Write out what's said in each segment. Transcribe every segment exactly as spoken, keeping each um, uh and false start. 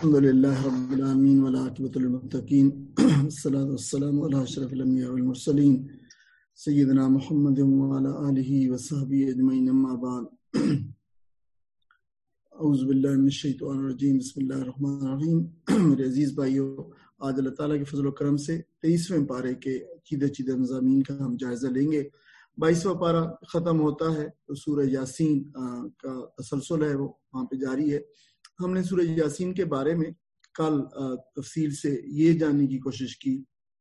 الحمد لله رب العالمين والعاقبة للمتقين والصلاة والسلام على أشرف الأنبياء والمرسلين سيدنا محمد وعلى آله وصحبه أجمعين أما بعد اعوذ باللہ من الشیطان الرجیم بسم اللہ الرحمن الرحیم. میرے عزیز بھائیو، آج اللہ تعالیٰ کے فضل و کرم سے تیئیسویں پارے کے چیدہ چیدہ مضامین کا ہم جائزہ لیں گے. بائیسواں پارہ ختم ہوتا ہے تو سورہ یاسین کا تسلسل ہے وہ وہاں پہ جاری ہے. ہم نے سورہ یاسین کے بارے میں کل تفصیل سے یہ جاننے کی کوشش کی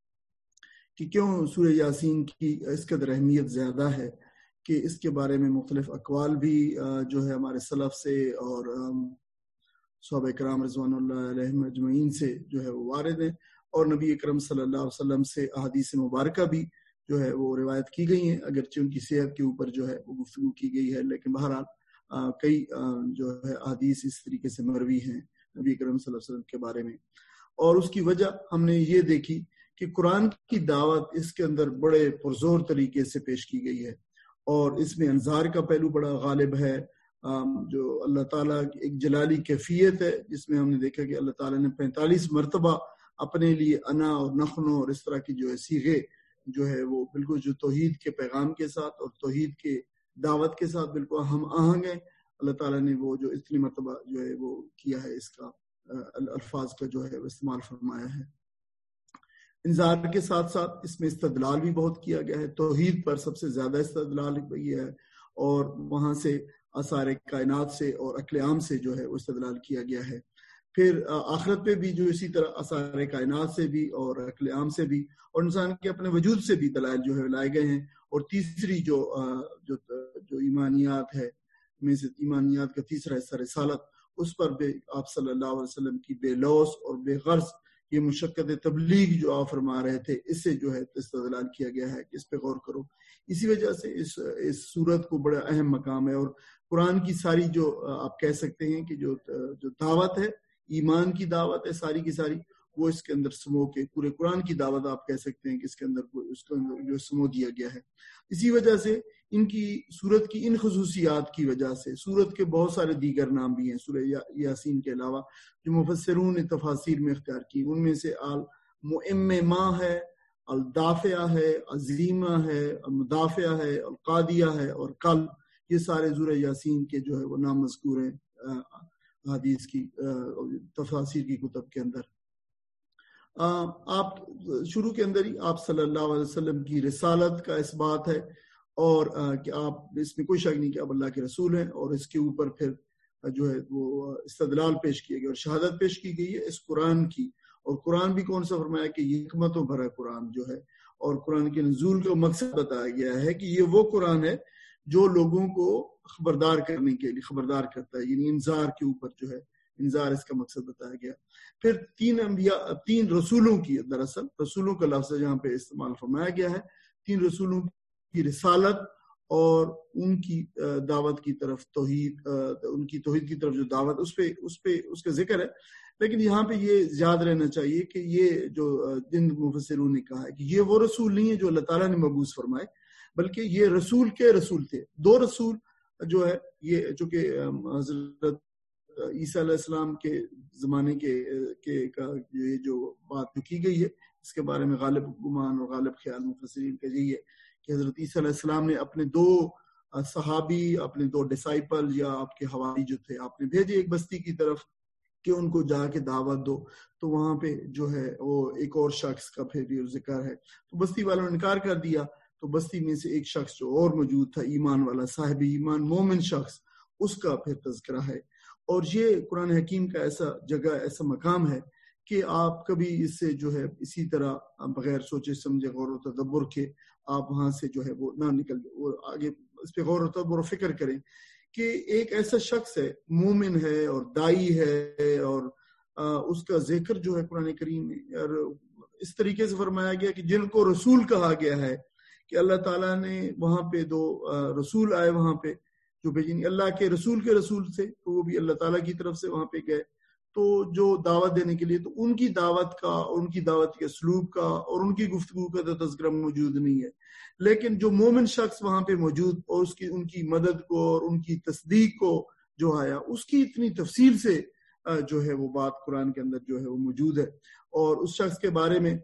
کہ کیوں سورہ یاسین کی اس قدر اہمیت زیادہ ہے کہ اس کے بارے میں مختلف اقوال بھی جو ہے ہمارے سلف سے اور صحابہ کرام رضوان اللہ علیہم اجمعین سے جو ہے وہ وارد ہیں، اور نبی اکرم صلی اللہ علیہ وسلم سے احادیث مبارکہ بھی جو ہے وہ روایت کی گئی ہیں، اگرچہ ان کی صحت کے اوپر جو ہے وہ گفتگو کی گئی ہے، لیکن بہرحال آ, کئی آ, جو ہے احادیث اس طریقے سے مروی ہیں نبی اکرم صلی اللہ علیہ وسلم کے بارے میں. اور اس کی وجہ ہم نے یہ دیکھی کہ قرآن کی دعوت اس کے اندر بڑے پرزور طریقے سے پیش کی گئی ہے، اور اس میں انذار کا پہلو بڑا غالب ہے. جو اللہ تعالیٰ کی ایک جلالی کیفیت ہے جس میں ہم نے دیکھا کہ اللہ تعالیٰ نے پینتالیس مرتبہ اپنے لیے انا اور نحنو اور اس طرح کی جو ہے صیغے جو ہے وہ بالکل جو توحید کے پیغام کے ساتھ اور توحید کے دعوت کے ساتھ بالکل ہم آہنگ ہیں. اللہ تعالیٰ نے وہ جو اتنی مرتبہ جو ہے وہ کیا ہے، اس کا الفاظ کا جو ہے استعمال فرمایا ہے. انذار کے ساتھ ساتھ اس میں استدلال بھی بہت کیا گیا ہے. توحید پر سب سے زیادہ استدلال یہ ہے، اور وہاں سے آثار کائنات سے اور عقل عام سے جو ہے وہ استدلال کیا گیا ہے. پھر آخرت پہ بھی جو اسی طرح آثار کائنات سے بھی اور عقل عام سے بھی اور انسان کے اپنے وجود سے بھی دلائل جو ہے لائے گئے ہیں. اور تیسری جو جو جو ایمانیات ہے میں سے ایمانیات کا تیسرا حصہ رسالت، اس پر بھی آپ صلی اللہ علیہ وسلم کی بے لوث اور بے غرض یہ مشقت تبلیغ جو آپ فرما رہے تھے، اس سے جو ہے استدلال کیا گیا ہے کہ اس پہ غور کرو. اسی وجہ سے اس اس سورت کو بڑا اہم مقام ہے. اور قرآن کی ساری جو آپ کہہ سکتے ہیں کہ جو جو دعوت ہے، ایمان کی دعوت ہے ساری کی ساری، وہ اس کے اندر سمو کے پورے قرآن کی دعوت آپ کہہ سکتے ہیں کہ اس کے اندر اس کے اندر جو سمو دیا گیا ہے. اسی وجہ سے ان کی سورت کی ان خصوصیات کی وجہ سے سورت کے بہت سارے دیگر نام بھی ہیں سورہ یاسین کے علاوہ جو مفسرون نے تفاسیر میں اختیار کی. ان میں سے المؤممہ ہے، الدافعہ ہے، عظیمہ ہے، المدافعہ ہے، القادیہ ہے اور کل، یہ سارے سورہ یاسین کے جو ہے وہ نام مذکور ہیں حدیث کی تفاسیر کی کتب کے اندر. آپ شروع کے اندر ہی آپ صلی اللہ علیہ وسلم کی رسالت کا اس بات ہے، اور کہ آپ اس میں کوئی شک نہیں کہ آپ اللہ کے رسول ہیں، اور اس کے اوپر پھر جو ہے وہ استدلال پیش کیا گیا اور شہادت پیش کی گئی ہے اس قرآن کی. اور قرآن بھی کون سا فرمایا کہ یہ حکمتوں بھرا قرآن جو ہے، اور قرآن کے نزول کا مقصد بتایا گیا ہے کہ یہ وہ قرآن ہے جو لوگوں کو خبردار کرنے کے لیے خبردار کرتا ہے، یعنی انذار کے اوپر جو ہے انذار اس کا مقصد بتایا گیا. پھر تین انبیاء تین رسولوں کی، دراصل رسولوں کا لفظ جہاں پہ استعمال فرمایا گیا ہے، تین رسولوں کی رسالت اور ان کی دعوت کی طرف توحید ان کی توحید کی طرف جو دعوت اس پہ اس پہ اس کا ذکر ہے. لیکن یہاں پہ یہ یاد رہنا چاہیے کہ یہ جو جن مفسروں نے کہا ہے کہ یہ وہ رسول نہیں ہے جو اللہ تعالیٰ نے مبعوث فرمائے، بلکہ یہ رسول کے رسول تھے. دو رسول جو ہے یہ چونکہ حضرت عیسیٰ علیہ السلام کے زمانے کے کے کا یہ جو بات کی گئی ہے، اس کے بارے میں غالب گمان اور غالب خیال مفسرین کا یہی ہے کہ حضرت عیسیٰ علیہ السلام نے اپنے دو صحابی، اپنے دو ڈسائپل یا آپ کے حواری جو تھے، آپ نے بھیجے ایک بستی کی طرف کہ ان کو جا کے دعوت دو. تو وہاں پہ جو ہے وہ ایک اور شخص کا پھر بھی ذکر ہے، تو بستی والوں نے انکار کر دیا. تو بستی میں سے ایک شخص جو اور موجود تھا، ایمان والا، صاحب ایمان، مومن شخص، اس کا پھر تذکرہ ہے. اور یہ قرآن حکیم کا ایسا جگہ، ایسا مقام ہے کہ آپ کبھی اس سے جو ہے اسی طرح بغیر سوچے سمجھے غور و تدبر کے آپ وہاں سے جو ہے وہ نہ نکل وہ آگے اس پہ غور و تدبر و فکر کریں کہ ایک ایسا شخص ہے، مومن ہے اور دائی ہے، اور اس کا ذکر جو ہے قرآن کریم میں اور اس طریقے سے فرمایا گیا کہ جن کو رسول کہا گیا ہے کہ اللہ تعالیٰ نے وہاں پہ دو رسول آئے وہاں پہ جو بھیجیں اللہ کے رسول کے رسول سے، تو وہ بھی اللہ تعالیٰ کی طرف سے وہاں پہ گئے تو جو دعوت دینے کے لیے، تو ان کی دعوت کا ان کی دعوت کے اسلوب کا اور ان کی گفتگو کا تو تذکرہ موجود نہیں ہے. لیکن جو مومن شخص وہاں پہ موجود اور اس کی ان کی مدد کو اور ان کی تصدیق کو جو آیا، اس کی اتنی تفصیل سے جو ہے وہ بات قرآن کے اندر جو ہے وہ موجود ہے. اور اس شخص کے بارے میں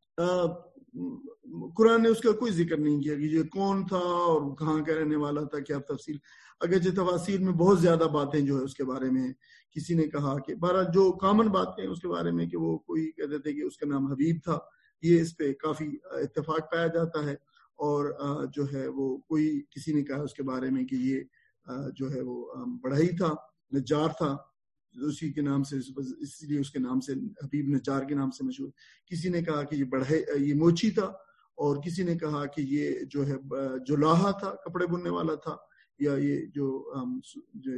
قرآن نے اس کا کوئی ذکر نہیں کیا کہ یہ کون تھا اور کہاں کا رہنے والا تھا، کیا تفصیل. اگرچہ تفاسیر میں بہت زیادہ باتیں جو ہے اس کے بارے میں ہیں. کسی نے کہا کہ بہرحال جو کامن باتیں اس کے بارے میں کہ وہ کوئی کہتے تھے کہ اس کا نام حبیب تھا، یہ اس پہ کافی اتفاق پایا جاتا ہے. اور جو ہے وہ کوئی کسی نے کہا اس کے بارے میں کہ یہ جو ہے وہ بڑھئی تھا، نجار تھا، اسی کے نام سے، اس لیے اس کے نام سے حبیب نجار کے نام سے مشہور. کسی نے کہا کہ یہ بڑھے یہ موچی تھا، اور کسی نے کہا کہ یہ جو ہے جولاہا تھا، کپڑے بننے والا تھا، یا یہ جو جو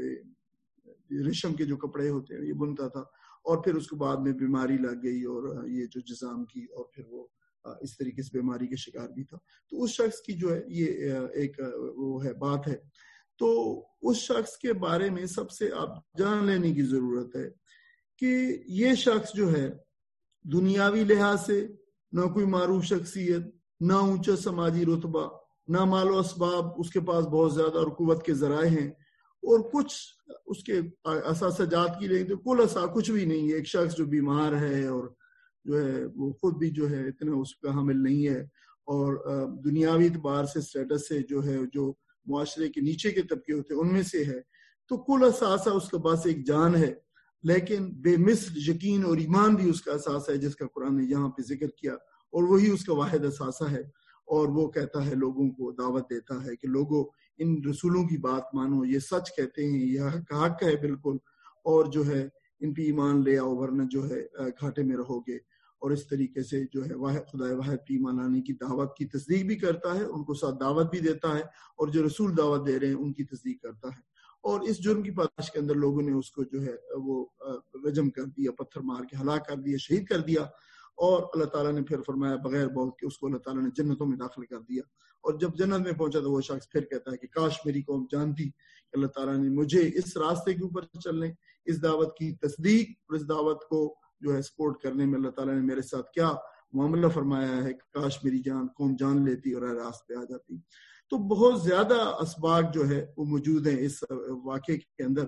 ریشم کے جو کپڑے ہوتے ہیں یہ بنتا تھا. اور پھر اس کے بعد میں بیماری لگ گئی اور یہ جو جزام کی، اور پھر وہ اس طریقے سے بیماری کے شکار بھی تھا. تو اس شخص کی جو ہے یہ ایک وہ ہے بات ہے. تو اس شخص کے بارے میں سب سے آپ جان لینے کی ضرورت ہے کہ یہ شخص جو ہے دنیاوی لحاظ سے نہ کوئی معروف شخصیت، نہ اونچا سماجی رتبہ، نہ مال و اسباب اس کے پاس بہت زیادہ اور قوت کے ذرائع ہیں، اور کچھ اس کے اساسجات کی لیں تو کل اسا کچھ بھی نہیں ہے. ایک شخص جو بیمار ہے اور جو ہے وہ خود بھی جو ہے اتنا اس کا حامل نہیں ہے، اور دنیاوی اعتبار سے اسٹیٹس سے جو ہے جو معاشرے کے نیچے کے طبقے ہوتے ہیں ان میں سے ہے. تو کل اثاثہ اس کے پاس ایک جان ہے، لیکن بے مثل یقین اور ایمان بھی اس کا اثاثہ ہے جس کا قرآن نے یہاں پہ ذکر کیا، اور وہی اس کا واحد اثاثہ ہے. اور وہ کہتا ہے، لوگوں کو دعوت دیتا ہے کہ لوگوں ان رسولوں کی بات مانو، یہ سچ کہتے ہیں، یہ حق حق ہے بالکل، اور جو ہے ان پہ ایمان لے آؤ ورنہ جو ہے گھاٹے میں رہو گے. اور اس طریقے سے جو ہے واحد خدا واحد پہ ایمان لانے کی دعوت کی تصدیق بھی کرتا ہے، ان کو ساتھ دعوت بھی دیتا ہے، اور جو رسول دعوت دے رہے ہیں ان کی تصدیق کرتا ہے. اور اس جرم کی پاداش کے اندر لوگوں نے اس کو جو ہے وہ رجم کر دیا، پتھر مار کے ہلاک کر دیا، شہید کر دیا. اور اللہ تعالیٰ نے پھر فرمایا بغیر بہت کہ اس کو اللہ تعالیٰ نے جنتوں میں داخل کر دیا. اور جب جنت میں پہنچا تو وہ شخص پھر کہتا ہے کہ کاش میری قوم جانتی کہ اللہ تعالیٰ نے مجھے اس راستے کے اوپر چلنے، اس دعوت کی تصدیق اور اس دعوت کو جو ہے سپورٹ کرنے میں اللہ تعالیٰ نے میرے ساتھ کیا معاملہ فرمایا ہے، کاش میری جان قوم جان لیتی اور راست پہ آ جاتی. تو بہت زیادہ اسباق جو ہے وہ موجود ہیں اس واقعے کے اندر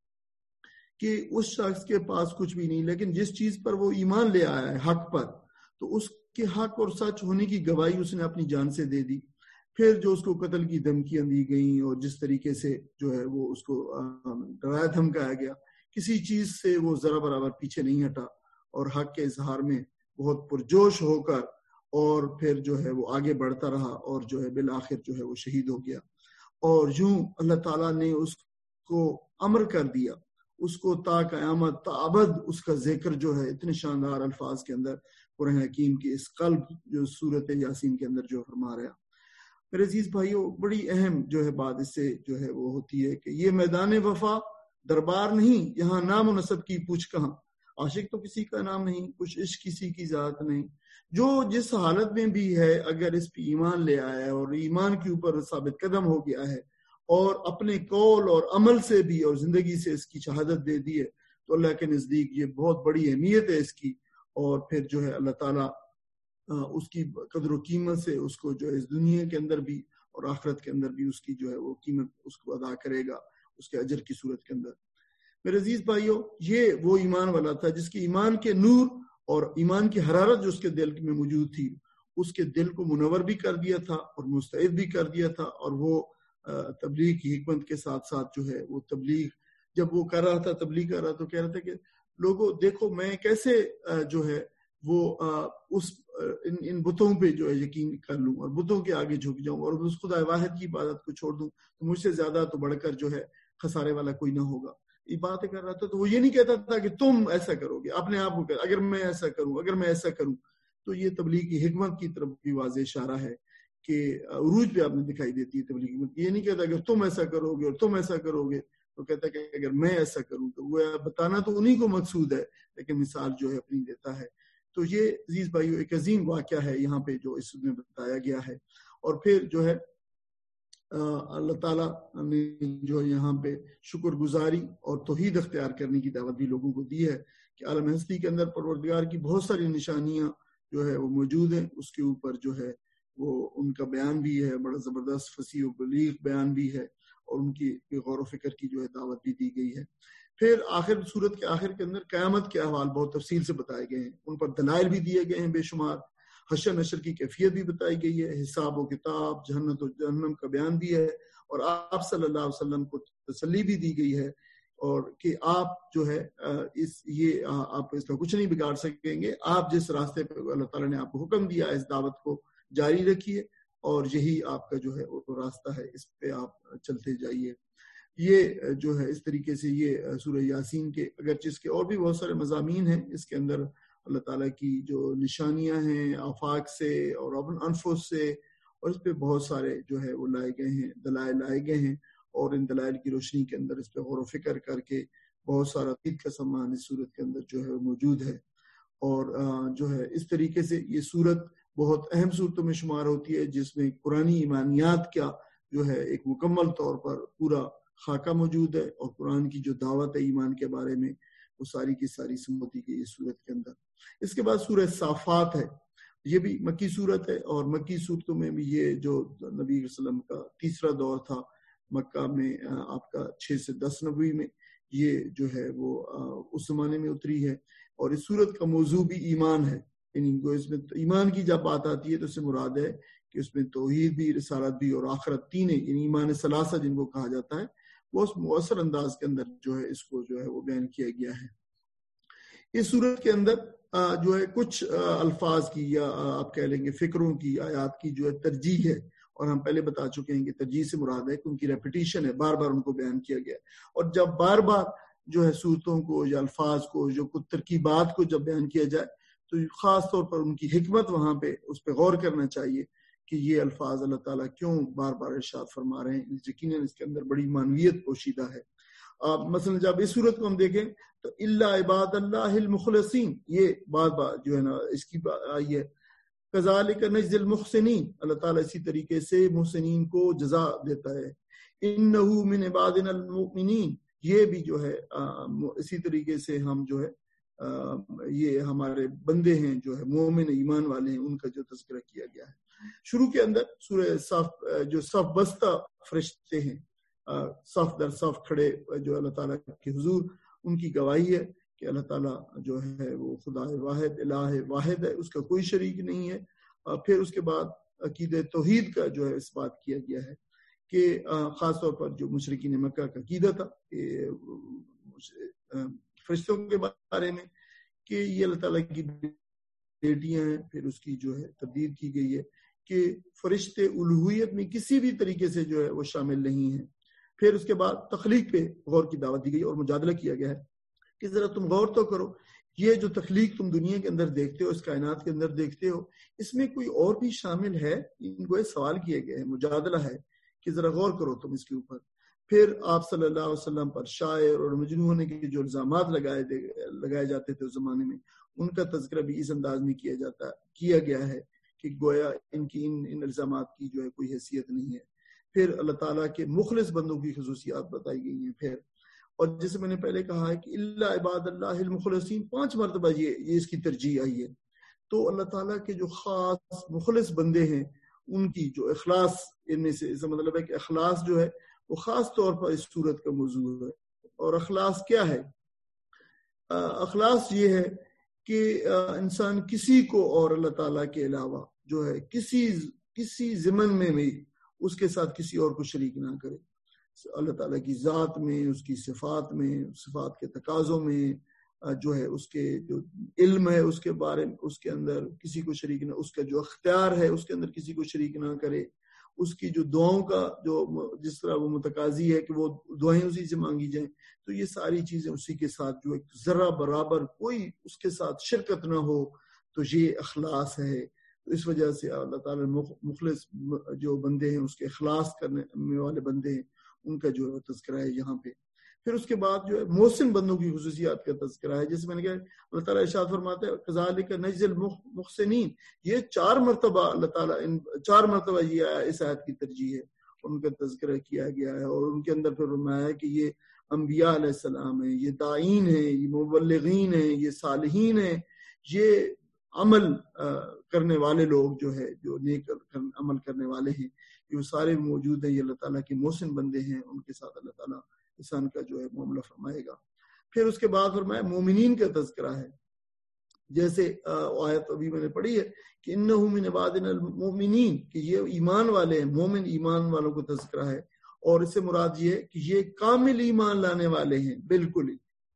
کہ اس شخص کے پاس کچھ بھی نہیں، لیکن جس چیز پر وہ ایمان لے آیا ہے حق پر، تو اس کے حق اور سچ ہونے کی گواہی اس نے اپنی جان سے دے دی. پھر جو اس کو قتل کی دھمکیاں دی گئیں اور جس طریقے سے جو ہے وہ اس کو ڈرایا دھمکایا گیا، کسی چیز سے وہ ذرا برابر پیچھے نہیں ہٹا، اور حق کے اظہار میں بہت پرجوش ہو کر اور پھر جو ہے وہ آگے بڑھتا رہا، اور جو ہے بالآخر جو ہے وہ شہید ہو گیا. اور یوں اللہ تعالیٰ نے اس کو امر کر دیا، اس کو تا قیامت تا ابد اس کا ذکر جو ہے اتنے شاندار الفاظ کے اندر قرآن حکیم کی اس قلب جو سورت یاسین کے اندر جو فرما رہا. میرے عزیز بھائیو، بڑی اہم جو ہے بات اس سے جو ہے وہ ہوتی ہے کہ یہ میدان وفا دربار نہیں، یہاں نام و نسب کی پوچھ کہاں. عاشق تو کسی کا نام نہیں، کچھ عشق کسی کی ذات نہیں. جو جس حالت میں بھی ہے اگر اس پہ ایمان لے آیا ہے اور ایمان کے اوپر ثابت قدم ہو گیا ہے اور اپنے قول اور عمل سے بھی اور زندگی سے اس کی شہادت دے دی ہے، تو اللہ کے نزدیک یہ بہت بڑی اہمیت ہے اس کی. اور پھر جو ہے اللہ تعالیٰ اس کی قدر و قیمت سے اس کو جو ہے اس دنیا کے اندر بھی اور آخرت کے اندر بھی اس کی جو ہے وہ قیمت اس کو ادا کرے گا اس کے اجر کی صورت کے اندر. میرے عزیز بھائیو، یہ وہ ایمان والا تھا جس کی ایمان کے نور اور ایمان کی حرارت جو اس کے دل میں موجود تھی، اس کے دل کو منور بھی کر دیا تھا اور مستعد بھی کر دیا تھا. اور وہ تبلیغ کی حکمت کے ساتھ ساتھ جو ہے وہ تبلیغ جب وہ کر رہا تھا، تبلیغ کر رہا تو کہہ رہا تھا کہ لوگوں دیکھو میں کیسے جو ہے وہ اس ان ان بتوں پہ جو ہے یقین کر لوں اور بتوں کے آگے جھک جاؤں اور اس خدا واحد کی عبادت کو چھوڑ دوں، تو مجھ سے زیادہ تو بڑھ کر جو ہے خسارے والا کوئی نہ ہوگا. یہ باتیں کر رہا تھا تو وہ یہ نہیں کہتا تھا کہ تم ایسا کرو گے، اپنے آپ کو کہتا اگر میں ایسا کروں اگر میں ایسا کروں. تو یہ تبلیغ کی حکمت کی طرف بھی واضح اشارہ ہے کہ عروج پہ آپ نے دکھائی دیتی ہے تبلیغ کی حکمت. یہ نہیں کہتا کہ تم ایسا کرو گے اور تم ایسا کرو گے، تو کہتا ہے کہ اگر میں ایسا کروں تو وہ بتانا تو انہی کو مقصود ہے، لیکن مثال جو ہے اپنی دیتا ہے. تو یہ عزیز بھائیو ایک عظیم واقعہ ہے یہاں پہ جو اس میں بتایا گیا ہے. اور پھر جو ہے اللہ تعالیٰ نے جو یہاں پہ شکر گزاری اور توحید اختیار کرنے کی دعوت بھی لوگوں کو دی ہے کہ عالم ہستی کے اندر پروردگار کی بہت ساری نشانیاں جو ہے وہ موجود ہیں. اس کے اوپر جو ہے وہ ان کا بیان بھی ہے، بڑا زبردست فصیح و بلیغ بیان بھی ہے، اور ان کی غور و فکر کی جو ہے دعوت بھی دی گئی ہے. پھر آخر صورت کے آخر کے اندر قیامت کے احوال بہت تفصیل سے بتائے گئے ہیں، ان پر دلائل بھی دیے گئے ہیں بے شمار، حشر نشر کی کیفیت بھی بتائی گئی ہے، حساب و کتاب، جہنت و جہنم کا بیان بھی ہے، اور آپ صلی اللہ علیہ وسلم کو تسلی بھی دی گئی ہے اور کہ آپ جو ہے اس یہ آپ اس کا کچھ نہیں بگاڑ سکیں گے، آپ جس راستے پہ اللہ تعالیٰ نے آپ کو حکم دیا اس دعوت کو جاری رکھیے اور یہی آپ کا جو ہے وہ راستہ ہے، اس پہ آپ چلتے جائیے۔ یہ جو ہے اس طریقے سے یہ سورہ یاسین کے اگرچہ اس کے اور بھی بہت سارے مضامین ہیں، اس کے اندر اللہ تعالیٰ کی جو نشانیاں ہیں آفاق سے اور اپن انفس سے، اور اس پہ بہت سارے جو ہے وہ لائے گئے ہیں، دلائل لائے گئے ہیں، اور ان دلائل کی روشنی کے اندر اس پہ غور و فکر کر کے بہت سارا عقید کا سامان اس صورت کے اندر جو ہے وہ موجود ہے۔ اور جو ہے اس طریقے سے یہ صورت بہت اہم صورتوں میں شمار ہوتی ہے جس میں قرآنی ایمانیات کا جو ہے ایک مکمل طور پر پورا خاکہ موجود ہے، اور قرآن کی جو دعوت ہے ایمان کے بارے میں وہ ساری کی ساری سمجھتی گئی اس صورت کے اندر۔ اس کے بعد سورہ صافات ہے، یہ بھی مکی صورت ہے، اور مکی صورتوں میں بھی یہ جو نبی صلی اللہ علیہ وسلم کا تیسرا دور تھا مکہ میں، آپ کا چھ سے دس نبوی میں، یہ جو ہے وہ اس زمانے میں اتری ہے، اور اس صورت کا موضوع بھی ایمان ہے، یعنی اس میں ایمان کی جب بات آتی ہے تو اس سے مراد ہے کہ اس میں توحید بھی، رسالت بھی اور آخرت تین، یعنی ایمان ثلاثہ جن کو کہا جاتا ہے، وہ اس مؤثر انداز کے اندر جو ہے اس کو جو ہے وہ بیان کیا گیا ہے۔ اس صورت کے اندر جو ہے کچھ الفاظ کی یا آپ کہہ لیں گے فکروں کی، آیات کی جو ہے ترجیح ہے، اور ہم پہلے بتا چکے ہیں کہ ترجیح سے مراد ہے کہ ان کی ریپیٹیشن ہے، بار بار ان کو بیان کیا گیا ہے، اور جب بار بار جو ہے صورتوں کو یا الفاظ کو جو کچھ ترکیبات کو جب بیان کیا جائے تو خاص طور پر ان کی حکمت وہاں پہ اس پہ غور کرنا چاہیے کہ یہ الفاظ اللہ تعالیٰ کیوں بار بار ارشاد فرما رہے ہیں، یقیناً اس کے اندر بڑی معنویت پوشیدہ ہے۔ مثلا جب اس صورت کو ہم دیکھیں تو الا عباد اللہ المخلصین، یہ بات بات جو ہے نا اس کی آئی ہے، کذالک نجزی المحسنین، اللہ تعالیٰ اسی طریقے سے محسنین کو جزا دیتا ہے، انہ من عبادنا المؤمنین، یہ بھی جو ہے اسی طریقے سے ہم جو ہے یہ ہمارے بندے ہیں جو ہے مومن ایمان والے ہیں، ان کا جو تذکرہ کیا گیا ہے۔ شروع کے اندر سورہ صف جو صف بستہ فرشتے ہیں صف در صف کھڑے جو اللہ تعالیٰ کے حضور، ان کی گواہی ہے کہ اللہ تعالیٰ جو ہے وہ خدا واحد الہ واحد ہے، اس کا کوئی شریک نہیں ہے۔ پھر اس کے بعد عقیدہ توحید کا جو ہے اس بات کیا گیا ہے کہ خاص طور پر جو مشرکین مکہ کا عقیدہ تھا کہ فرشتوں کے بارے میں کہ یہ اللہ تعالیٰ کی بیٹیاں ہیں، پھر اس کی جو ہے تبدیل کی گئی ہے کہ فرشتے الوہیت میں کسی بھی طریقے سے جو ہے وہ شامل نہیں ہیں۔ پھر اس کے بعد تخلیق پہ غور کی دعوت دی گئی اور مجادلہ کیا گیا ہے کہ ذرا تم غور تو کرو، یہ جو تخلیق تم دنیا کے اندر دیکھتے ہو، اس کائنات کے اندر دیکھتے ہو، اس میں کوئی اور بھی شامل ہے؟ ان کو سوال کیے گئے ہیں، مجادلہ ہے کہ ذرا غور کرو تم اس کے اوپر۔ پھر آپ صلی اللہ علیہ وسلم پر شاعر اور مجنون ہونے کے جو الزامات لگائے لگائے جاتے تھے اس زمانے میں، ان کا تذکرہ بھی اس انداز میں کیا جاتا کیا گیا ہے کہ گویا ان کی ان ان الزامات کی جو ہے کوئی حیثیت نہیں ہے۔ پھر اللہ تعالیٰ کے مخلص بندوں کی خصوصیات بتائی گئی ہیں۔ پھر اور جیسے میں نے پہلے کہا ہے کہ الا عباد اللہ المخلصین، پانچ مرتبہ یہ یہ اس کی ترجیح آئی ہے، تو اللہ تعالیٰ کے جو خاص مخلص بندے ہیں ان کی جو اخلاص، ان میں سے اس کا مطلب ہے کہ اخلاص جو ہے وہ خاص طور پر اس صورت کا موضوع ہے۔ اور اخلاص کیا ہے؟ اخلاص یہ ہے کہ انسان کسی کو اور اللہ تعالیٰ کے علاوہ جو ہے کسی کسی ضمن میں بھی اس کے ساتھ کسی اور کو شریک نہ کرے، اللہ تعالیٰ کی ذات میں، اس کی صفات میں، صفات کے تقاضوں میں، جو ہے اس کے جو علم ہے اس کے بارے میں، اس کے اندر کسی کو شریک نہ، اس کا جو اختیار ہے اس کے اندر کسی کو شریک نہ کرے، اس کی جو دعاؤں کا جو جس طرح وہ متقاضی ہے کہ وہ دعائیں اسی سے مانگی جائیں، تو یہ ساری چیزیں اسی کے ساتھ جو ایک ذرہ برابر کوئی اس کے ساتھ شرکت نہ ہو، تو یہ اخلاص ہے۔ تو اس وجہ سے اللہ تعالیٰ مخلص جو بندے ہیں، اس کے اخلاص کرنے والے بندے ہیں، ان کا جو تذکرہ ہے یہاں پہ۔ پھر اس کے بعد جو ہے محسن بندوں کی خصوصیات کا تذکرہ ہے، جیسے میں نے کہا اللہ تعالیٰ ارشاد فرماتا ہے کذالک نجزی المحسنین، یہ چار مرتبہ اللہ تعالیٰ ان چار مرتبہ یہ اس آیت کی ترجیح ہے، ان کا تذکرہ کیا گیا ہے، اور ان کے اندر پھر فرمایا ہے کہ یہ انبیاء علیہ السلام ہیں، یہ داعین ہیں، یہ مبلغین ہیں، یہ صالحین ہیں، یہ عمل کرنے والے لوگ جو ہے جو نیک عمل کرنے والے ہیں، یہ سارے موجود ہیں، یہ اللہ تعالیٰ کے محسن بندے ہیں، ان کے ساتھ اللہ تعالیٰ انسان کا جو ہے معاملہ فرمائے گا۔ پھر اس کے بعد فرمایا مومنین کا تذکرہ ہے، جیسے آیت ابھی میں نے پڑھی ہے کہ انہو من عبادنا المؤمنین، کہ یہ ایمان والے ہیں، مومن ایمان والوں کو تذکرہ ہے، اور اس سے مراد یہ ہے کہ یہ کامل ایمان لانے والے ہیں بالکل ہی،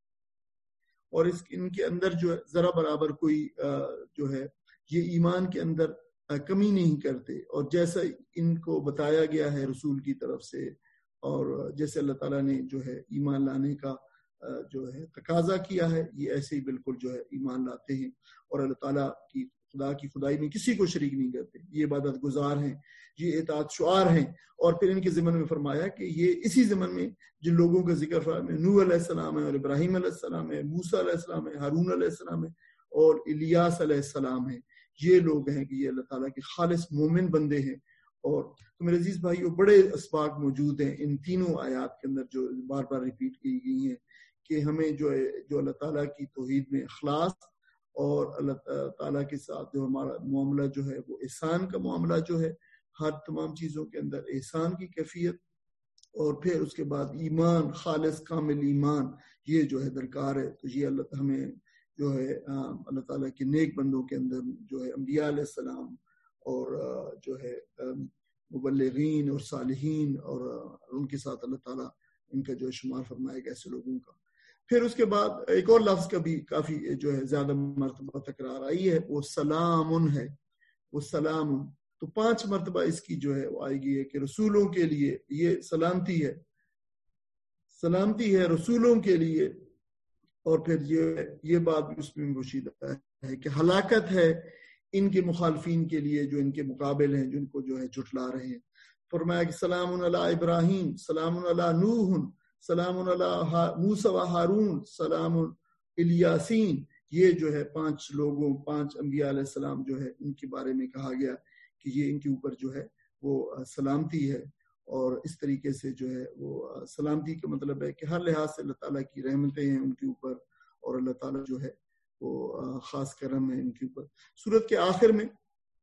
اور اس ان کے اندر جو ہے ذرا برابر کوئی جو ہے یہ ایمان کے اندر کمی نہیں کرتے، اور جیسا ان کو بتایا گیا ہے رسول کی طرف سے، اور جیسے اللہ تعالیٰ نے جو ہے ایمان لانے کا جو ہے تقاضا کیا ہے، یہ ایسے ہی بالکل جو ہے ایمان لاتے ہیں، اور اللہ تعالیٰ کی خدا کی خدائی میں کسی کو شریک نہیں کرتے، یہ عبادت گزار ہیں، یہ اطاعت شعار ہیں۔ اور پھر ان کے ضمن میں فرمایا کہ یہ اسی ضمن میں جن لوگوں کا ذکر فرمایا نوح علیہ السلام ہے، اور ابراہیم علیہ السلام ہے، موسیٰ علیہ السلام ہے، ہارون علیہ السلام ہے، اور الیاس علیہ السلام ہے، یہ لوگ ہیں کہ یہ اللہ تعالیٰ کے خالص مومن بندے ہیں۔ اور تو میرے عزیز بھائیو، بڑے اسباق موجود ہیں ان تینوں آیات کے اندر جو بار بار ریپیٹ کی گئی ہیں کہ ہمیں جو ہے جو اللہ تعالیٰ کی توحید میں اخلاص، اور اللہ تعالیٰ کے ساتھ جو ہمارا معاملہ جو ہے وہ احسان کا معاملہ جو ہے، ہر تمام چیزوں کے اندر احسان کی کیفیت، اور پھر اس کے بعد ایمان، خالص کامل ایمان، یہ جو ہے درکار ہے۔ تو یہ اللہ ہمیں جو ہے اللہ تعالیٰ کے نیک بندوں کے اندر جو ہے انبیاء علیہ السلام اور جو ہے مبلغین اور صالحین، اور ان کے ساتھ اللہ تعالیٰ ان کا جو شمار فرمائے گا ایسے لوگوں کا۔ پھر اس کے بعد ایک اور لفظ کا بھی کافی جو ہے زیادہ مرتبہ تکرار آئی ہے، وہ سلام ہے، وہ سلام، تو پانچ مرتبہ اس کی جو ہے وہ آئے گی ہے کہ رسولوں کے لیے یہ سلامتی ہے، سلامتی ہے رسولوں کے لیے، اور پھر یہ یہ بات بھی اس میں پوشیدہ ہے کہ ہلاکت ہے ان کے مخالفین کے لیے جو ان کے مقابل ہیں، جو ان کو جو ہے جھٹلا رہے ہیں۔ فرمایا کہ سلام علی ابراہیم، سلام علی نوح، سلام علی موسیٰ و ہارون، سلام الیاسین، یہ جو ہے پانچ لوگوں، پانچ انبیاء علیہ السلام جو ہے ان کے بارے میں کہا گیا کہ یہ ان کے اوپر جو ہے وہ سلامتی ہے۔ اور اس طریقے سے جو ہے وہ سلامتی کا مطلب ہے کہ ہر لحاظ سے اللہ تعالیٰ کی رحمتیں ہیں ان کے اوپر، اور اللہ تعالیٰ جو ہے وہ خاص کرم ہے ان کے اوپر۔ سورت کے آخر میں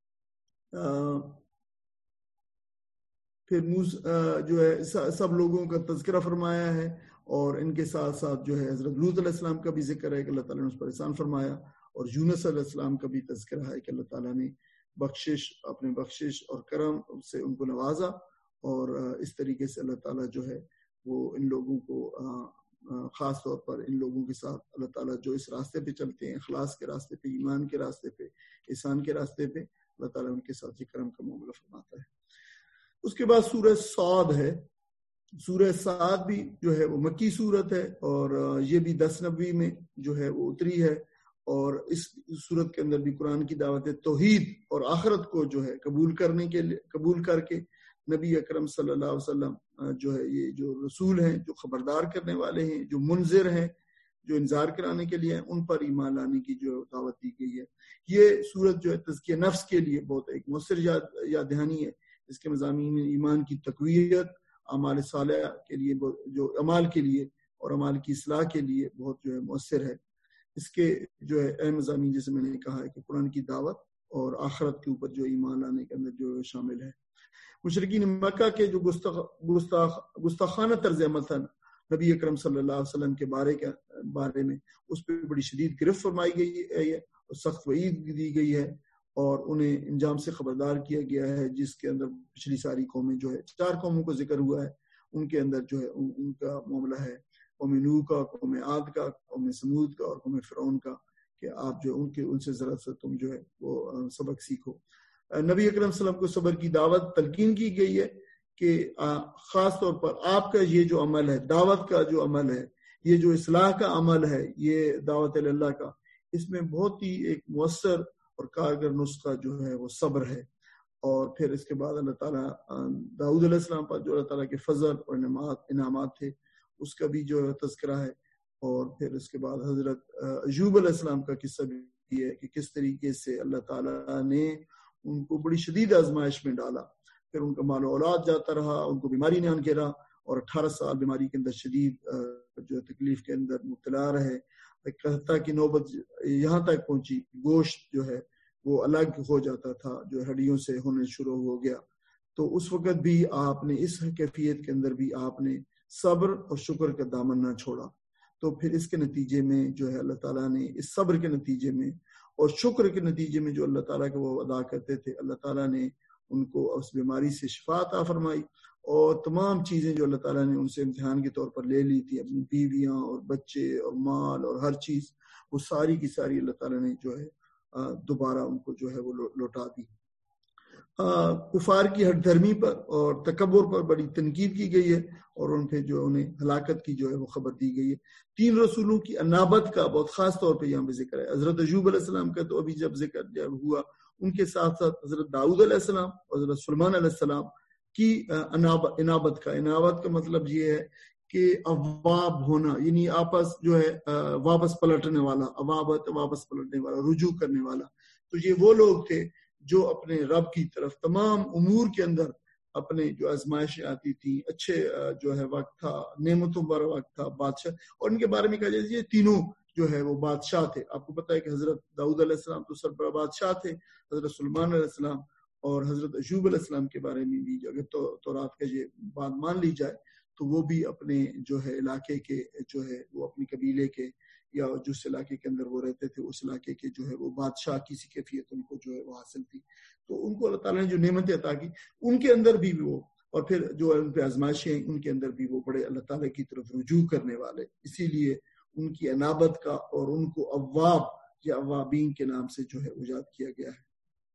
پھر موس جو ہے سب لوگوں کا تذکرہ فرمایا ہے، اور ان کے ساتھ ساتھ جو ہے حضرت لوط علیہ السلام کا بھی ذکر ہے کہ اللہ تعالیٰ نے اس پر احسان فرمایا، اور یونس علیہ السلام کا بھی تذکرہ ہے کہ اللہ تعالیٰ نے بخشش اپنے بخشش اور کرم سے ان کو نوازا، اور اس طریقے سے اللہ تعالیٰ جو ہے وہ ان لوگوں کو خاص طور پر ان لوگوں کے ساتھ اللہ تعالیٰ جو اس راستے پہ چلتے ہیں، اخلاص کے راستے پہ، ایمان کے راستے پہ، احسان کے راستے پہ، اللہ تعالیٰ ان کے ساتھ یہ کرم کا معاملہ فرماتا ہے۔ اس کے بعد سورہ صاد ہے۔ سورہ صاد بھی جو ہے وہ مکی سورت ہے، اور یہ بھی دس نبوی میں جو ہے وہ اتری ہے، اور اس سورت کے اندر بھی قرآن کی دعوت توحید اور آخرت کو جو ہے قبول کرنے کے لیے قبول کر کے نبی اکرم صلی اللہ علیہ وسلم جو ہے یہ جو رسول ہیں، جو خبردار کرنے والے ہیں، جو منذر ہیں، جو انذار کرانے کے لیے ہیں، ان پر ایمان لانے کی جو دعوت دی گئی ہے۔ یہ سورت جو ہے تزکیہ نفس کے لیے بہت ایک مؤثر یاد یاد دہانی ہے۔ اس کے مضامین میں ایمان کی تقویت، اعمال صالحہ کے لیے جو اعمال کے لیے اور اعمال کی اصلاح کے لیے بہت جو ہے مؤثر ہے۔ اس کے جو ہے اہم مضامین جیسے میں نے کہا ہے کہ قرآن کی دعوت اور آخرت کے اوپر جو ایمان لانے کے اندر جو شامل ہے۔ مشرکین مکہ کے جو گستاخ گستاخ گستاخانہ طرز عمل تھا نبی اکرم صلی اللہ علیہ وسلم کے بارے کے بارے میں، اس پہ بڑی شدید گرفت فرمائی گئی ہے اور سخت وعید دی گئی ہے، اور انہیں انجام سے خبردار کیا گیا ہے، جس کے اندر پچھلی ساری قومیں جو ہے چار قوموں کو ذکر ہوا ہے، ان کے اندر جو ہے ان, ان کا معاملہ ہے قوم نوح کا، قوم عاد کا، قوم سمود کا اور قوم فرعون کا، کہ آپ جو ان کے ان سے ذرا سا تم جو ہے وہ سبق سیکھو۔ نبی اکرم صلی اللہ علیہ وسلم کو صبر کی دعوت تلقین کی گئی ہے کہ خاص طور پر آپ کا یہ جو عمل ہے، دعوت کا جو عمل ہے، یہ جو اصلاح کا عمل ہے، یہ دعوت اللہ کا، اس میں بہت ہی ایک مؤثر اور کارگر نسخہ جو ہے وہ صبر ہے۔ اور پھر اس کے بعد اللہ تعالیٰ داؤد علیہ السلام پر جو اللہ تعالیٰ کے فضل اور انعامات انعامات تھے، اس کا بھی جو تذکرہ ہے۔ اور پھر اس کے بعد حضرت ایوب علیہ السلام کا قصہ بھی ہے کہ کس طریقے سے اللہ تعالیٰ نے ان کو بڑی شدید آزمائش میں ڈالا، پھر ان کا مال و اولاد جاتا رہا، ان کو بیماری نے آن گھیرا، اور اٹھارہ سال بیماری کے اندر شدید جو تکلیف کے اندر مبتلا رہے، حتیٰ کی نوبت یہاں تک پہنچی گوشت جو ہے وہ الگ ہو جاتا تھا، جو ہڈیوں سے ہونے شروع ہو گیا۔ تو اس وقت بھی آپ نے اس کیفیت کے اندر بھی آپ نے صبر اور شکر کا دامن نہ چھوڑا۔ تو پھر اس کے نتیجے میں جو ہے اللہ تعالیٰ نے اس صبر کے نتیجے میں اور شکر کے نتیجے میں جو اللہ تعالیٰ کا وہ ادا کرتے تھے، اللہ تعالیٰ نے ان کو اس بیماری سے شفا عطا فرمائی، اور تمام چیزیں جو اللہ تعالیٰ نے ان سے امتحان کے طور پر لے لی تھی، اپنی بیویاں اور بچے اور مال اور ہر چیز، وہ ساری کی ساری اللہ تعالیٰ نے جو ہے دوبارہ ان کو جو ہے وہ لوٹا دی۔ کفار کی ہٹ دھرمی پر اور تکبر پر بڑی تنقید کی گئی ہے، اور ان پہ جو انہیں ہلاکت کی جو ہے وہ خبر دی گئی ہے۔ تین رسولوں کی انابت کا بہت خاص طور پہ یہاں پہ ذکر ہے۔ حضرت ایوب علیہ السلام کا تو ابھی جب ذکر جب ہوا، ان کے ساتھ ساتھ حضرت داؤد علیہ السلام اور حضرت سلیمان علیہ السلام کی انابت کا انابت کا مطلب یہ ہے کہ اواب ہونا، یعنی آپس جو ہے واپس پلٹنے والا، اوابت واپس پلٹنے والا، رجوع کرنے والا۔ تو یہ وہ لوگ تھے جو اپنے رب کی طرف تمام امور کے اندر اپنے جو آزمائشیں آتی تھی، اچھے جو ہے وقت تھا، نعمتوں پر وقت تھا، بادشاہ، اور ان کے بارے میں کہا جائے یہ تینوں جو ہے وہ بادشاہ تھے۔ آپ کو پتہ ہے کہ حضرت داؤد علیہ السلام تو سربراہ بادشاہ تھے، حضرت سلیمان علیہ السلام اور حضرت ایوب علیہ السلام کے بارے میں بھی اگر تو تورات کا یہ بات مان لی جائے تو وہ بھی اپنے جو ہے علاقے کے جو ہے وہ اپنے قبیلے کے یا جس علاقے کے اندر وہ رہتے تھے اس علاقے کے جو ہے وہ بادشاہ کی سی کیفیت ان کو جو ہے وہ حاصل تھی۔ تو ان کو اللہ تعالیٰ نے جو نعمتیں عطا کی، ان کے اندر بھی وہ، اور پھر جو ان پہ آزمائشیں ہیں ان کے اندر بھی وہ بڑے اللہ تعالیٰ کی طرف رجوع کرنے والے، اسی لیے ان کی انابت کا اور ان کو اواب یا اوابین کے نام سے جو ہے ایجاد کیا گیا ہے۔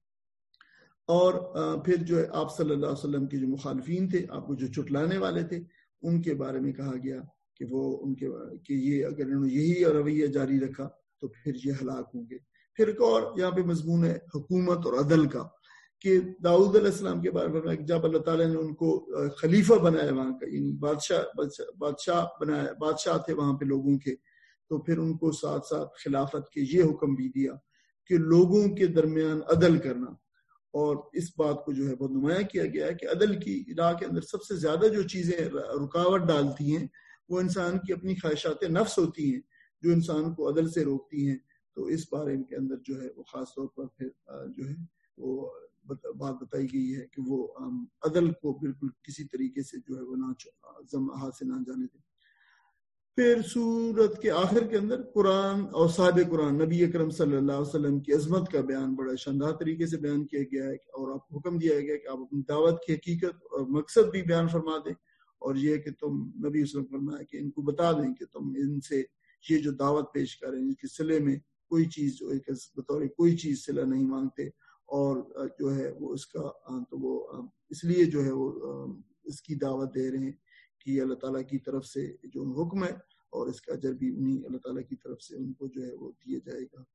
اور پھر جو ہے آپ صلی اللہ علیہ وسلم کے جو مخالفین تھے، آپ کو جو چٹلانے والے تھے، ان کے بارے میں کہا گیا کہ وہ ان کے کہ یہ اگر انہوں نے یہی رویہ جاری رکھا تو پھر یہ ہلاک ہوں گے۔ پھر ایک اور یہاں پہ مضمون ہے حکومت اور عدل کا، کہ داؤد علیہ السلام کے بارے میں جب اللہ تعالیٰ نے ان کو خلیفہ بنایا وہاں کا، یعنی بادشاہ بادشاہ بنایا، بادشاہ تھے وہاں پہ لوگوں کے، تو پھر ان کو ساتھ ساتھ خلافت کے یہ حکم بھی دیا کہ لوگوں کے درمیان عدل کرنا، اور اس بات کو جو ہے بہت نمایاں کیا گیا ہے کہ عدل کی راہ کے اندر سب سے زیادہ جو چیزیں رکاوٹ ڈالتی ہیں وہ انسان کی اپنی خواہشات نفس ہوتی ہیں جو انسان کو عدل سے روکتی ہیں۔ تو اس بارے کے اندر جو ہے وہ خاص طور پر پھر جو ہے وہ بات بتائی گئی ہے کہ وہ عدل کو بالکل کسی طریقے سے جو ہے وہ نہ ہاتھ سے نہ جانے دیں۔ پھر سورت کے آخر کے اندر قرآن اور صاحب قرآن نبی اکرم صلی اللہ علیہ وسلم کی عظمت کا بیان بڑا شاندار طریقے سے بیان کیا گیا ہے، اور آپ کو حکم دیا گیا کہ آپ اپنی دعوت کی حقیقت اور مقصد بھی بیان فرما دیں، اور یہ کہ تم نبی صلی اللہ علیہ وسلم فرمایا کہ ان کو بتا دیں کہ تم ان سے یہ جو دعوت پیش کریں اس کے صلے میں کوئی چیز جو ایک بطور کوئی چیز صلہ نہیں مانگتے، اور جو ہے وہ اس کا تو وہ اس لیے جو ہے وہ اس کی دعوت دے رہے ہیں کہ اللہ تعالیٰ کی طرف سے جو حکم ہے اور اس کا اجر بھی انہیں اللہ تعالیٰ کی طرف سے ان کو جو ہے وہ دیا جائے گا۔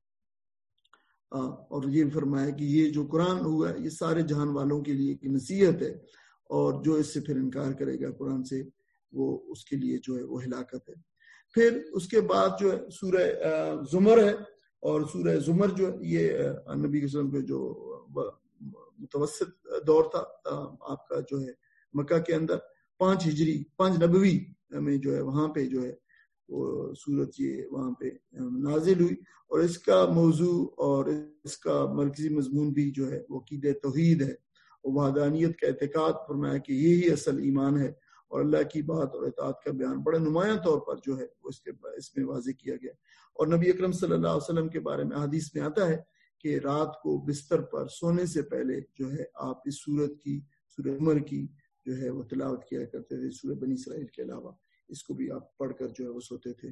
اور یہ فرمایا کہ یہ جو قرآن ہوا ہے یہ سارے جہان والوں کے لیے ایک نصیحت ہے، اور جو اس سے پھر انکار کرے گا قرآن سے وہ اس کے لیے جو ہے وہ ہلاکت ہے۔ پھر اس کے بعد جو ہے سورہ زمر ہے، اور سورہ زمر جو ہے یہ نبی صلی اللہ علیہ وسلم کے جو متوسط دور تھا آپ کا جو ہے مکہ کے اندر پانچ ہجری پانچ نبوی میں جو ہے وہاں پہ جو ہے وہ سورت یہ وہاں پہ نازل ہوئی، اور اس کا موضوع اور اس کا مرکزی مضمون بھی جو ہے وہ عقیدہ توحید ہے، اور وحدانیت کا اعتقاد، فرمایا کہ یہی اصل ایمان ہے، اور اللہ کی بات اور اطاعت کا بیان بڑے نمایاں طور پر جو ہے اس کے اس میں واضح کیا گیا۔ اور نبی اکرم صلی اللہ علیہ وسلم کے بارے میں حدیث میں آتا ہے کہ رات کو بستر پر سونے سے پہلے جو ہے آپ اس سورت کی سورہ عمر کی جو ہے وہ تلاوت کیا کرتے تھے، سورہ بنی اسرائیل کے علاوہ اس کو بھی آپ پڑھ کر جو ہے وہ سوتے تھے۔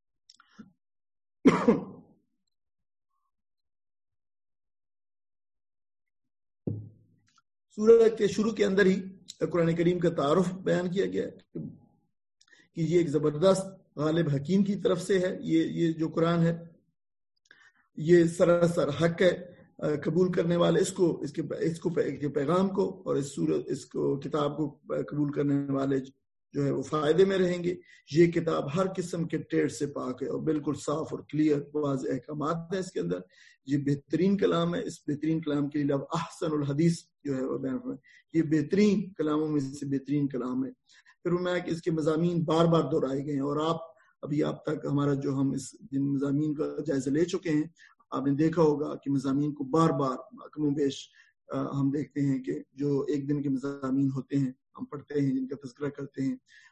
سورہ کے شروع کے اندر ہی قرآن کریم کا تعارف بیان کیا گیا ہے کہ یہ ایک زبردست غالب حکیم کی طرف سے ہے، یہ یہ جو قرآن ہے یہ سراسر حق ہے، قبول کرنے والے اس کو اس کے اس کو پیغام کو اور اس سورت اس کو کتاب کو قبول کرنے والے جو ہے وہ فائدے میں رہیں گے۔ یہ کتاب ہر قسم کے ٹیڑھ سے پاک ہے اور بالکل صاف اور کلیئر واضح احکامات ہیں اس کے اندر۔ یہ بہترین کلام ہے، اس بہترین کلام کے لیے احسن الحدیث جو ہے وہ بیان فرمائے، یہ بہترین کلاموں میں سے بہترین کلام ہے۔ پھر فرمایا کہ اس کے مضامین بار بار دہرائے گئے ہیں، اور آپ ابھی آپ تک ہمارا جو ہم اس جن مضامین کا جائزہ لے چکے ہیں، آپ نے دیکھا ہوگا کہ مضامین کو بار بار کم و بیش ہم دیکھتے ہیں کہ جو ایک دن کے مضامین ہوتے ہیں ہم پڑھتے ہیں، جن کا تذکرہ کرتے ہیں،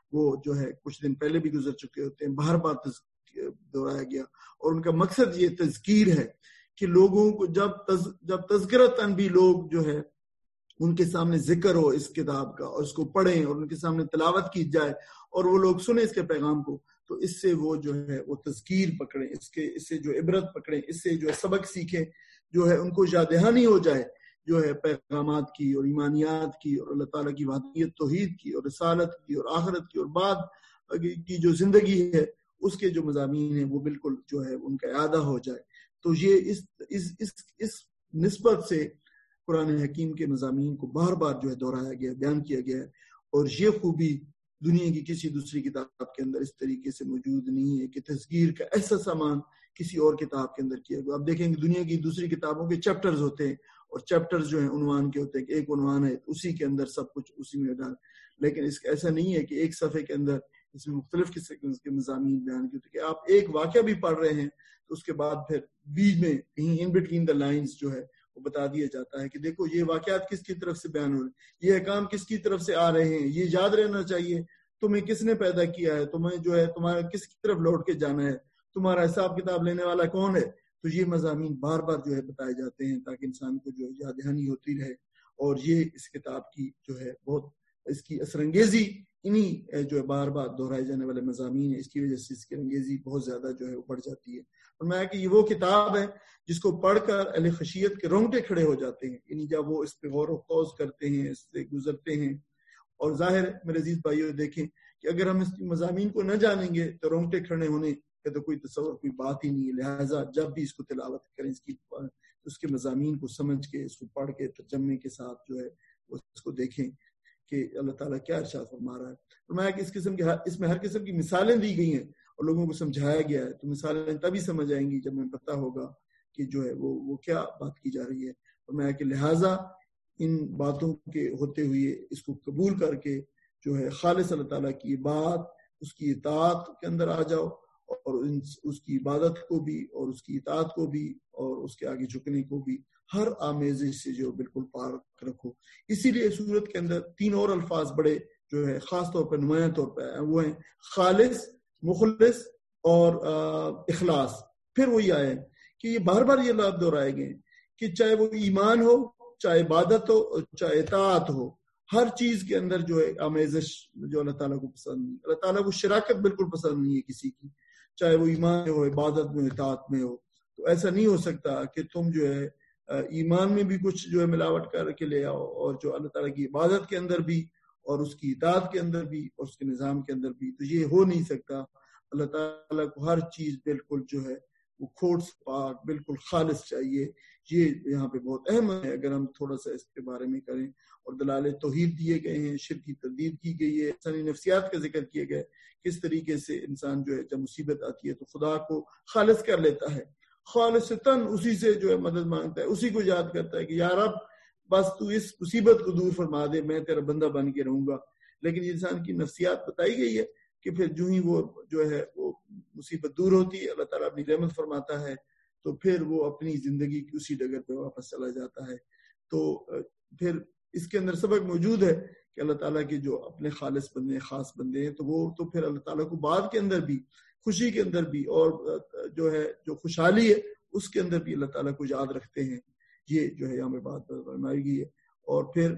وہ جو ہے کچھ دن پہلے بھی گزر چکے ہوتے ہیں، بار بار دہرایا گیا، اور ان کا مقصد یہ تذکیر ہے کہ لوگوں کو جب تز جب تذکرتاً بھی لوگ جو ہے ان کے سامنے ذکر ہو اس کتاب کا اور اس کو پڑھیں اور ان کے سامنے تلاوت کی جائے اور وہ لوگ سنیں اس کے پیغام کو، تو اس سے وہ جو ہے وہ تذکیر پکڑیں، اس کے اس سے جو عبرت پکڑیں، اس سے جو ہے سبق سیکھیں، جو ہے ان کو یاد دہانی ہو جائے جو ہے پیغامات کی اور ایمانیات کی اور اللہ تعالیٰ کی وحدانیت توحید کی اور رسالت کی اور آخرت کی اور بعد کی جو زندگی ہے اس کے جو مضامین ہیں وہ بالکل جو ہے ان کا اعادہ ہو جائے۔ تو یہ اس اس اس اس نسبت سے قرآن حکیم کے مضامین کو بار بار جو ہے دہرایا گیا، بیان کیا گیا ہے، اور یہ خوبی دنیا کی کسی دوسری کتاب کے اندر اس طریقے سے موجود نہیں ہے کہ تذکیر کا ایسا سامان کسی اور کتاب کے اندر کیا گیا۔ آپ دیکھیں کہ دنیا کی دوسری کتابوں کے چیپٹرز ہوتے ہیں، اور چیپٹرز جو ہیں عنوان کے ہوتے ہیں کہ ایک عنوان ہے اسی کے اندر سب کچھ اسی میں ڈال، لیکن اس کا ایسا نہیں ہے کہ ایک صفحے کے اندر اس میں مختلف قسم کے مضامین بیان کیے، کہ آپ ایک واقعہ بھی پڑھ رہے ہیں تو اس کے بعد پھر بیچ میں کہیں ان بٹوین دا لائنز جو ہے وہ بتا دیا جاتا ہے کہ دیکھو یہ واقعات کس کی طرف سے بیان ہو رہے ہیں، یہ احکام کس کی طرف سے آ رہے ہیں، یہ یاد رہنا چاہیے تمہیں کس نے پیدا کیا ہے، تمہیں جو ہے تمہارا کس کی طرف لوٹ کے جانا ہے، تمہارا حساب کتاب لینے والا کون ہے۔ تو یہ مضامین بار بار جو ہے بتائے جاتے ہیں تاکہ انسان کو جو ہے یاد دہانی ہوتی رہے، اور یہ اس کتاب کی جو ہے بہت اس کی اثر انگیزی انہی جو ہے بار بار دہرائے جانے والے مضامین ہیں، اس کی وجہ سے اس کی انگیزی بہت زیادہ جو ہے وہ بڑھ جاتی ہے۔ اور میں کہ یہ وہ کتاب ہے جس کو پڑھ کر اہل خشیت کے رونگٹے کھڑے ہو جاتے ہیں، یعنی جب وہ اس پہ غور و خوض کرتے ہیں، اس سے گزرتے ہیں۔ اور ظاہر میرے عزیز بھائیو دیکھیں کہ اگر ہم اس مضامین کو نہ جانیں گے تو رونگٹے کھڑے ہونے کا تو کوئی تصور کوئی بات ہی نہیں ہے۔ لہٰذا جب بھی اس کو تلاوت کریں، اس کی اس کے مضامین کو سمجھ کے، اس کو پڑھ کے ترجمے کے ساتھ جو ہے اس کو دیکھیں کہ اللہ تعالیٰ کیا ارشاد فرما رہا ہے۔ فرمایا کہ اس قسم کے اس میں ہر قسم کی مثالیں دی گئی ہیں اور لوگوں کو سمجھایا گیا ہے، تو مثالیں تبھی سمجھ آئیں گی جب ہمیں پتہ ہوگا کہ جو ہے وہ وہ کیا بات کی جا رہی ہے۔ فرمایا کہ لہٰذا ان باتوں کے ہوتے ہوئے اس کو قبول کر کے جو ہے خالص اللہ تعالیٰ کی بات، اس کی اطاعت کے اندر آ جاؤ، اور اس کی عبادت کو بھی اور اس کی اطاعت کو بھی اور اس کے آگے جھکنے کو بھی ہر آمیزش سے جو بالکل پاک رکھو۔ اسی لیے سورت کے اندر تین اور الفاظ بڑے جو ہے خاص طور پر نمایاں طور پر وہ ہیں خالص، مخلص اور اخلاص۔ پھر وہی آئے کہ یہ بار بار یہ لفظ دہرائے گئے کہ چاہے وہ ایمان ہو، چاہے عبادت ہو، چاہے اطاعت ہو، ہر چیز کے اندر جو ہے آمیزش جو اللہ تعالیٰ کو پسند نہیں۔ اللہ تعالیٰ کو شراکت بالکل پسند نہیں ہے کسی کی، چاہے وہ ایمان میں ہو، عبادت میں، اطاعت میں ہو۔ تو ایسا نہیں ہو سکتا کہ تم جو ہے ایمان میں بھی کچھ جو ہے ملاوٹ کر کے لے آؤ، اور جو اللہ تعالیٰ کی عبادت کے اندر بھی اور اس کی اطاعت کے اندر بھی اور اس کے نظام کے اندر بھی، تو یہ ہو نہیں سکتا۔ اللہ تعالیٰ کو ہر چیز بالکل جو ہے وہ کھوٹ سے پاک، بالکل خالص چاہیے۔ یہ یہاں پہ بہت اہم ہے اگر ہم تھوڑا سا اس کے بارے میں کریں۔ اور دلائل توحید دیے گئے ہیں، شرک کی تردید کی گئی ہے، انسانی نفسیات کا ذکر کیا گیا ہے، کس طریقے سے انسان جو ہے جب مصیبت آتی ہے تو خدا کو خالص کر لیتا ہے، خالصتاً اسی سے جو ہے مدد مانگتا ہے، اسی کو یاد کرتا ہے کہ یا رب بس تو اس مصیبت کو دور فرما دے، میں تیرا بندہ بن کے رہوں گا۔ لیکن انسان کی نفسیات بتائی گئی ہے کہ پھر جو ہی وہ جو ہے وہ مصیبت دور ہوتی ہے، اللہ تعالیٰ اپنی رحمت فرماتا ہے، تو پھر وہ اپنی زندگی کی اسی ڈگر پہ واپس چلا جاتا ہے۔ تو پھر اس کے اندر سبق موجود ہے کہ اللہ تعالیٰ کے جو اپنے خالص بندے، خاص بندے ہیں، تو وہ تو پھر اللہ تعالیٰ کو بعد کے اندر بھی، خوشی کے اندر بھی، اور جو ہے جو خوشحالی ہے اس کے اندر بھی اللہ تعالیٰ کو یاد رکھتے ہیں۔ یہ جو ہے یہاں پہ بات فرمائی گئی ہے۔ اور پھر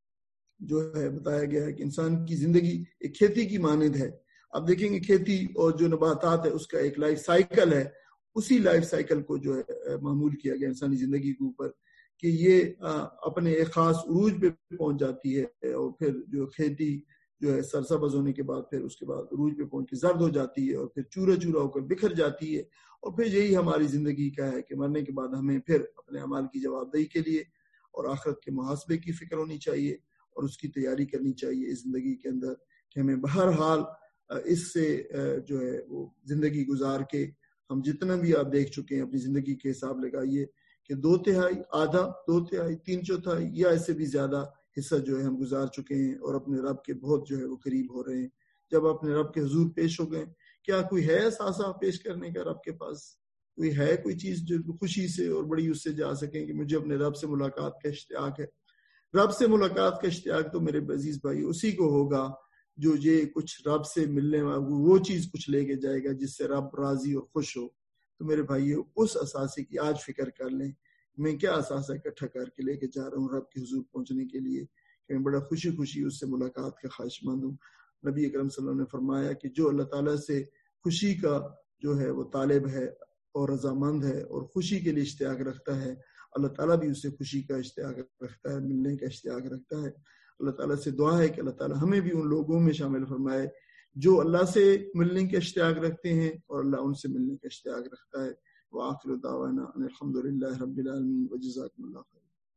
جو ہے بتایا گیا ہے کہ انسان کی زندگی ایک کھیتی کی مانند ہے۔ اب دیکھیں گے کھیتی اور جو نباتات ہے اس کا ایک لائف سائیکل ہے، اسی لائف سائیکل کو جو ہے معمول کیا گیا انسانی زندگی کے اوپر کہ یہ اپنے ایک خاص عروج پہ پہنچ جاتی ہے، اور پھر جو کھیتی جو ہے سرسبز ہونے کے بعد پھر اس کے بعد عروج پہ پہنچ کے زرد ہو جاتی ہے، اور پھر چورا چورا ہو کر بکھر جاتی ہے۔ اور پھر یہی ہماری زندگی کا ہے کہ مرنے کے بعد ہمیں پھر اپنے اعمال کی جواب دہی کے لیے اور آخرت کے محاسبے کی فکر ہونی چاہیے، اور اس کی تیاری کرنی چاہیے اس زندگی کے اندر کہ ہمیں بہرحال اس سے جو ہے وہ زندگی گزار کے ہم جتنا بھی آپ دیکھ چکے ہیں اپنی زندگی کے حساب لگائیے کہ دو تہائی، آدھا، دو تہائی، تین چوتھائی یا اس سے بھی زیادہ حصہ جو ہے ہم گزار چکے ہیں، اور اپنے رب کے بہت جو ہے وہ قریب ہو رہے ہیں۔ جب اپنے رب کے حضور پیش ہو گئے، کیا کوئی ہے احساسہ پیش کرنے کا رب کے پاس؟ کوئی ہے کوئی چیز جو خوشی سے اور بڑی اس سے جا سکیں کہ مجھے اپنے رب سے ملاقات کا اشتیاق ہے؟ رب سے ملاقات کا اشتیاق تو میرے عزیز بھائی اسی کو ہوگا جو یہ کچھ رب سے ملنے والا وہ چیز کچھ لے کے جائے گا جس سے رب راضی اور خوش ہو. تو میرے بھائیو اس اثاثے کی آج فکر کر لیں، میں کیا اثاثہ اکٹھا کر کے لے کے جا رہا ہوں رب کے حضور پہنچنے کے لیے، کہ میں بڑا خوشی خوشی اس سے ملاقات کا خواہش مند ہوں. نبی اکرم صلی اللہ علیہ وسلم نے فرمایا کہ جو اللہ تعالیٰ سے خوشی کا جو ہے وہ طالب ہے اور رضامند ہے اور خوشی کے لیے اشتیاق رکھتا ہے، اللہ تعالیٰ بھی اس سے خوشی کا اشتیاق رکھتا ہے، ملنے کا اشتیاق رکھتا ہے. اللہ تعالیٰ سے دعا ہے کہ اللہ تعالیٰ ہمیں بھی ان لوگوں میں شامل فرمائے جو اللہ سے ملنے کا اشتیاق رکھتے ہیں اور اللہ ان سے ملنے کا اشتیاق رکھتا ہے. وآخر دعوانا ان الحمد للہ رب العالمین وجزاکم اللہ خیر.